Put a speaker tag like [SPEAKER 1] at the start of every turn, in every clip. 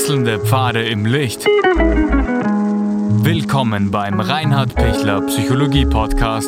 [SPEAKER 1] Wechselnde Pfade im Licht. Willkommen beim Reinhard Pichler Psychologie Podcast.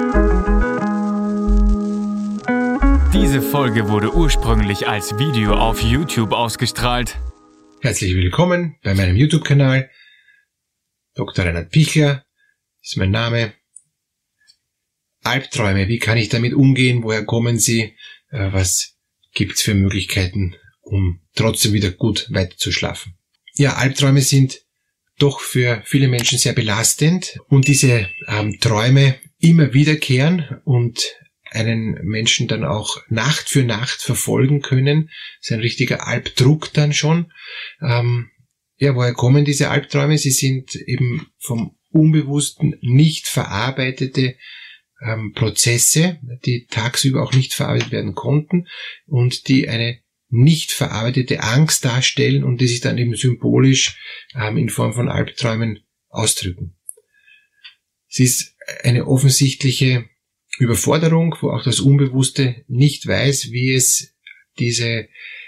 [SPEAKER 1] Diese Folge wurde ursprünglich als Video auf YouTube ausgestrahlt.
[SPEAKER 2] Herzlich willkommen bei meinem YouTube-Kanal. Dr. Reinhard Pichler ist mein Name. Albträume, wie kann ich damit umgehen? Woher kommen sie? Was gibt's für Möglichkeiten, um trotzdem wieder gut weiterzuschlafen? Ja, Albträume sind doch für viele Menschen sehr belastend und diese Träume immer wiederkehren und einen Menschen dann auch Nacht für Nacht verfolgen können. Das ist ein richtiger Albdruck dann schon. Woher kommen diese Albträume? Sie sind eben vom Unbewussten nicht verarbeitete Prozesse, die tagsüber auch nicht verarbeitet werden konnten und die eine nicht verarbeitete Angst darstellen und die sich dann eben symbolisch in Form von Albträumen ausdrücken. Es ist eine offensichtliche Überforderung, wo auch das Unbewusste nicht weiß, wie es diese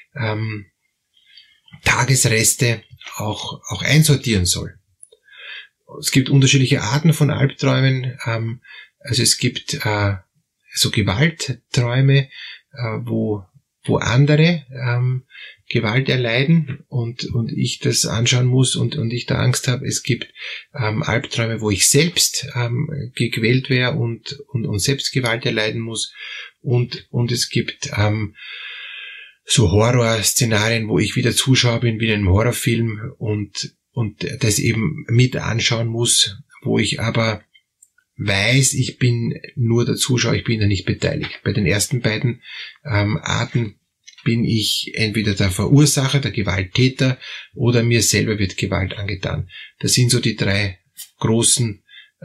[SPEAKER 2] Tagesreste auch einsortieren soll. Es gibt unterschiedliche Arten von Albträumen. Also es gibt so Gewaltträume, wo andere Gewalt erleiden und ich das anschauen muss und ich da Angst habe. Es gibt Albträume, wo ich selbst gequält wäre und selbst Gewalt erleiden muss und es gibt so Horrorszenarien, wo ich wieder Zuschauer bin, wie in einem Horrorfilm und das eben mit anschauen muss, wo ich aber weiß, ich bin nur der Zuschauer, ich bin da nicht beteiligt. Bei den ersten beiden Arten bin ich entweder der Verursacher, der Gewalttäter oder mir selber wird Gewalt angetan. Das sind so die drei großen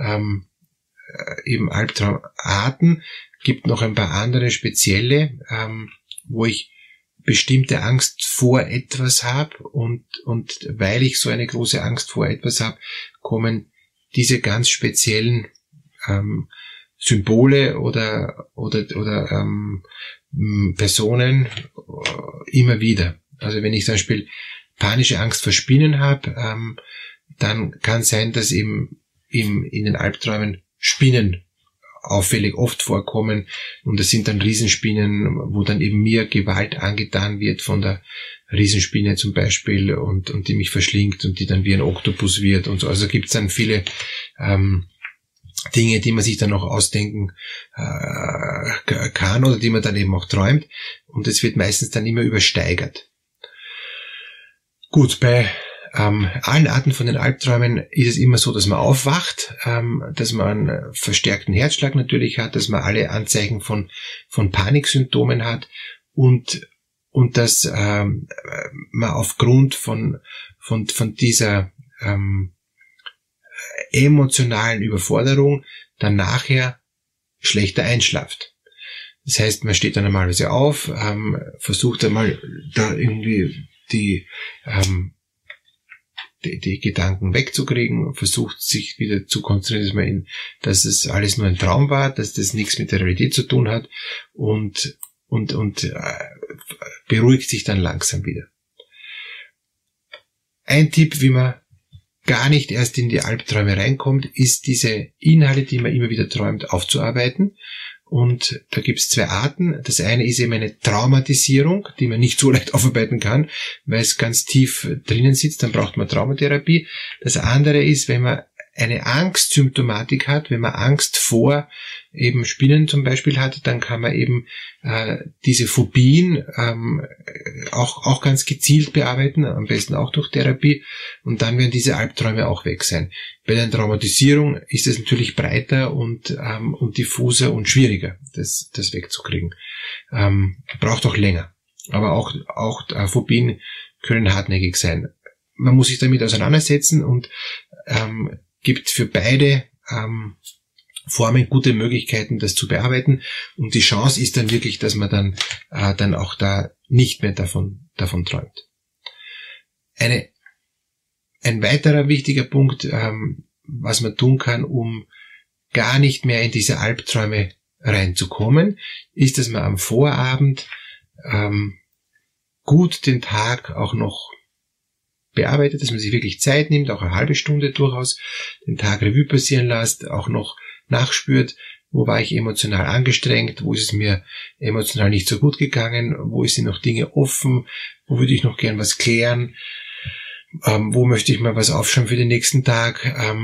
[SPEAKER 2] eben Albtraumarten. Gibt noch ein paar andere spezielle, wo ich bestimmte Angst vor etwas habe und weil ich so eine große Angst vor etwas habe, kommen diese ganz speziellen Symbole oder Personen immer wieder. Also wenn ich zum Beispiel panische Angst vor Spinnen habe, dann kann sein, dass eben in den Albträumen Spinnen auffällig oft vorkommen und das sind dann Riesenspinnen, wo dann eben mir Gewalt angetan wird von der Riesenspinne zum Beispiel und die mich verschlingt und die dann wie ein Oktopus wird und so. Also gibt's dann viele Dinge, die man sich dann noch ausdenken kann oder die man dann eben auch träumt und es wird meistens dann immer übersteigert. Gut, bei allen Arten von den Albträumen ist es immer so, dass man aufwacht, dass man einen verstärkten Herzschlag natürlich hat, dass man alle Anzeichen von Paniksymptomen hat und dass man aufgrund von dieser emotionalen Überforderung dann nachher schlechter einschlaft. Das heißt, man steht dann normalerweise auf, versucht einmal da irgendwie die Gedanken wegzukriegen, versucht sich wieder zu konzentrieren, dass es alles nur ein Traum war, dass das nichts mit der Realität zu tun hat und beruhigt sich dann langsam wieder. Ein Tipp, wie man gar nicht erst in die Albträume reinkommt, ist diese Inhalte, die man immer wieder träumt, aufzuarbeiten. Und da gibt's zwei Arten. Das eine ist eben eine Traumatisierung, die man nicht so leicht aufarbeiten kann, weil es ganz tief drinnen sitzt, dann braucht man Traumatherapie. Das andere ist, wenn man eine Angstsymptomatik hat, wenn man Angst vor eben Spinnen zum Beispiel hat, dann kann man eben diese Phobien auch ganz gezielt bearbeiten, am besten auch durch Therapie und dann werden diese Albträume auch weg sein. Bei der Traumatisierung ist es natürlich breiter und diffuser und schwieriger, das wegzukriegen. Braucht auch länger, aber auch Phobien können hartnäckig sein. Man muss sich damit auseinandersetzen und gibt für beide Formen gute Möglichkeiten, das zu bearbeiten. Und die Chance ist dann wirklich, dass man dann auch da nicht mehr davon träumt. Ein weiterer wichtiger Punkt, was man tun kann, um gar nicht mehr in diese Albträume reinzukommen, ist, dass man am Vorabend gut den Tag auch noch bearbeitet, dass man sich wirklich Zeit nimmt, auch eine halbe Stunde durchaus, den Tag Revue passieren lässt, auch noch nachspürt, wo war ich emotional angestrengt, wo ist es mir emotional nicht so gut gegangen, wo sind noch Dinge offen, wo würde ich noch gern was klären, wo möchte ich mal was aufschreiben für den nächsten Tag,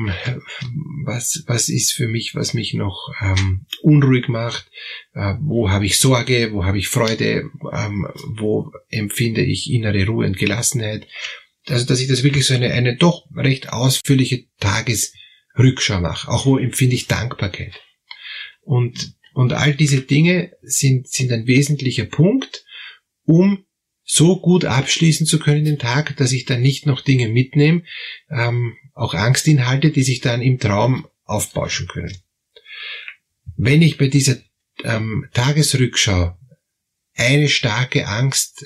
[SPEAKER 2] was ist für mich, was mich noch unruhig macht, wo habe ich Sorge, wo habe ich Freude, wo empfinde ich innere Ruhe und Gelassenheit. Also dass ich das wirklich so eine doch recht ausführliche Tagesrückschau mache, auch wo empfinde ich Dankbarkeit. Und all diese Dinge sind ein wesentlicher Punkt, um so gut abschließen zu können den Tag, dass ich dann nicht noch Dinge mitnehme, auch Angstinhalte, die sich dann im Traum aufbauschen können. Wenn ich bei dieser Tagesrückschau eine starke Angst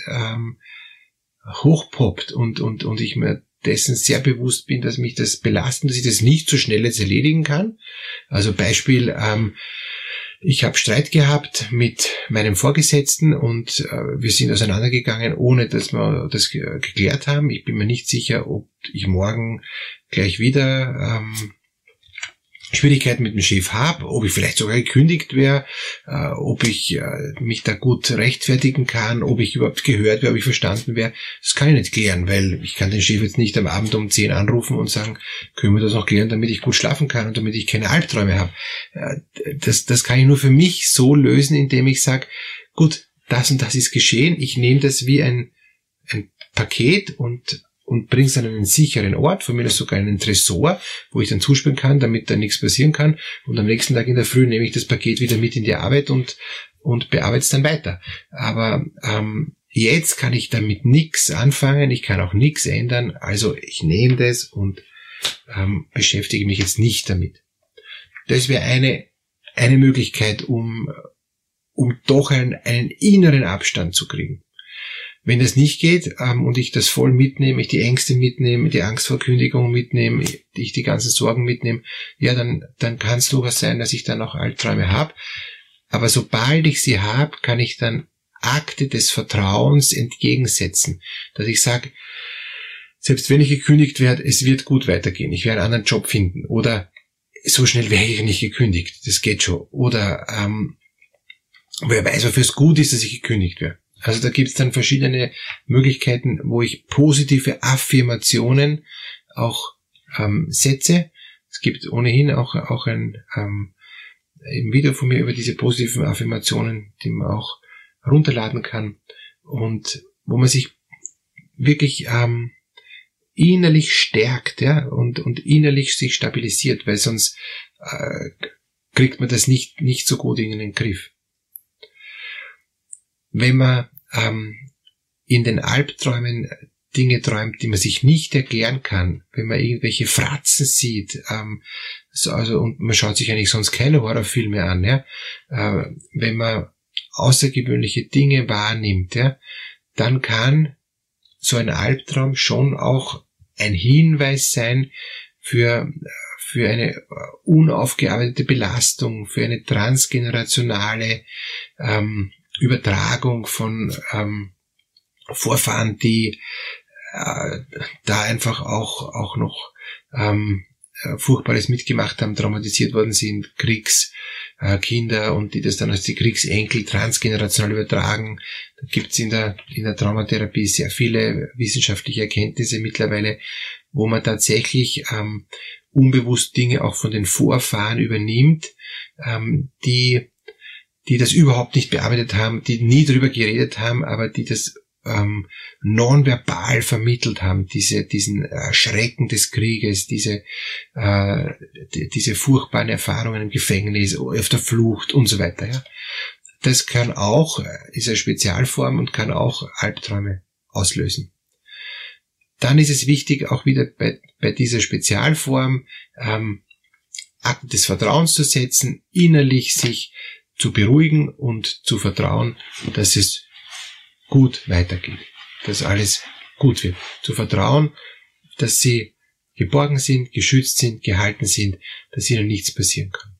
[SPEAKER 2] hochpoppt und ich mir dessen sehr bewusst bin, dass mich das belastet, dass ich das nicht so schnell jetzt erledigen kann. Also Beispiel, ich habe Streit gehabt mit meinem Vorgesetzten und wir sind auseinandergegangen, ohne dass wir das geklärt haben. Ich bin mir nicht sicher, ob ich morgen gleich wieder Schwierigkeiten mit dem Chef habe, ob ich vielleicht sogar gekündigt wäre, ob ich mich da gut rechtfertigen kann, ob ich überhaupt gehört wäre, ob ich verstanden wäre. Das kann ich nicht klären, weil ich kann den Chef jetzt nicht am Abend um 10 anrufen und sagen, können wir das noch klären, damit ich gut schlafen kann und damit ich keine Albträume habe. Das kann ich nur für mich so lösen, indem ich sage, gut, das und das ist geschehen, ich nehme das wie ein Paket und bringe es an einen sicheren Ort, von mir aus sogar einen Tresor, wo ich dann zuspielen kann, damit da nichts passieren kann. Und am nächsten Tag in der Früh nehme ich das Paket wieder mit in die Arbeit und bearbeite es dann weiter. Aber jetzt kann ich damit nichts anfangen, ich kann auch nichts ändern, also ich nehme das und beschäftige mich jetzt nicht damit. Das wäre eine Möglichkeit, um doch einen inneren Abstand zu kriegen. Wenn das nicht geht und ich das voll mitnehme, ich die Ängste mitnehme, die Angst vor Kündigung mitnehme, ich die ganzen Sorgen mitnehme, ja, dann kann es durchaus sein, dass ich dann auch Albträume habe. Aber sobald ich sie habe, kann ich dann Akte des Vertrauens entgegensetzen. Dass ich sage, selbst wenn ich gekündigt werde, es wird gut weitergehen. Ich werde einen anderen Job finden. Oder so schnell wäre ich nicht gekündigt. Das geht schon. Oder wer weiß, wofür es gut ist, dass ich gekündigt werde. Also da gibt es dann verschiedene Möglichkeiten, wo ich positive Affirmationen auch setze. Es gibt ohnehin auch ein Video von mir über diese positiven Affirmationen, die man auch runterladen kann und wo man sich wirklich innerlich stärkt, ja, und innerlich sich stabilisiert, weil sonst kriegt man das nicht so gut in den Griff. Wenn man in den Albträumen Dinge träumt, die man sich nicht erklären kann, wenn man irgendwelche Fratzen sieht, und man schaut sich eigentlich sonst keine Horrorfilme an, ja, wenn man außergewöhnliche Dinge wahrnimmt, ja, dann kann so ein Albtraum schon auch ein Hinweis sein für eine unaufgearbeitete Belastung, für eine transgenerationale Übertragung von Vorfahren, die da einfach auch noch Furchtbares mitgemacht haben, traumatisiert worden sind, Kriegskinder und die das dann als die Kriegsenkel transgenerational übertragen. Da gibt's in der Traumatherapie sehr viele wissenschaftliche Erkenntnisse mittlerweile, wo man tatsächlich unbewusst Dinge auch von den Vorfahren übernimmt, die das überhaupt nicht bearbeitet haben, die nie drüber geredet haben, aber die das nonverbal vermittelt haben, diesen Schrecken des Krieges, diese furchtbaren Erfahrungen im Gefängnis, auf der Flucht und so weiter. Ja. Das kann auch, ist eine Spezialform und kann auch Albträume auslösen. Dann ist es wichtig, auch wieder bei dieser Spezialform Akte des Vertrauens zu setzen, innerlich sich zu beruhigen und zu vertrauen, dass es gut weitergeht, dass alles gut wird. Zu vertrauen, dass sie geborgen sind, geschützt sind, gehalten sind, dass ihnen nichts passieren kann.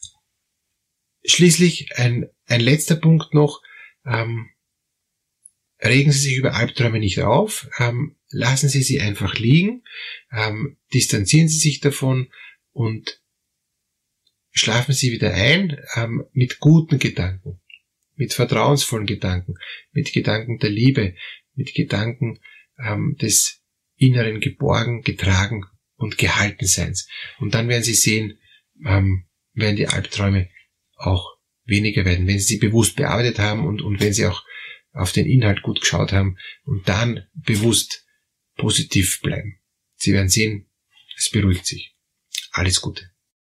[SPEAKER 2] Schließlich ein letzter Punkt noch, regen Sie sich über Albträume nicht auf, lassen Sie sie einfach liegen, distanzieren Sie sich davon und schlafen Sie wieder ein mit guten Gedanken, mit vertrauensvollen Gedanken, mit Gedanken der Liebe, mit Gedanken des inneren Geborgen, getragen und Gehaltenseins. Und dann werden Sie sehen, werden die Albträume auch weniger werden, wenn Sie sie bewusst bearbeitet haben und wenn Sie auch auf den Inhalt gut geschaut haben und dann bewusst positiv bleiben. Sie werden sehen, es beruhigt sich. Alles Gute.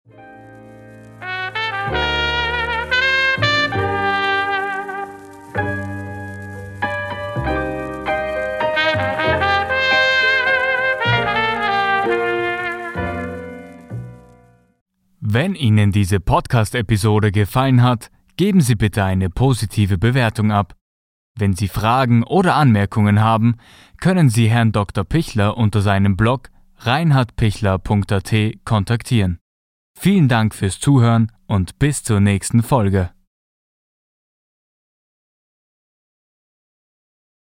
[SPEAKER 1] Wenn Ihnen diese Podcast-Episode gefallen hat, geben Sie bitte eine positive Bewertung ab. Wenn Sie Fragen oder Anmerkungen haben, können Sie Herrn Dr. Pichler unter seinem Blog reinhardpichler.at kontaktieren. Vielen Dank fürs Zuhören und bis zur nächsten Folge.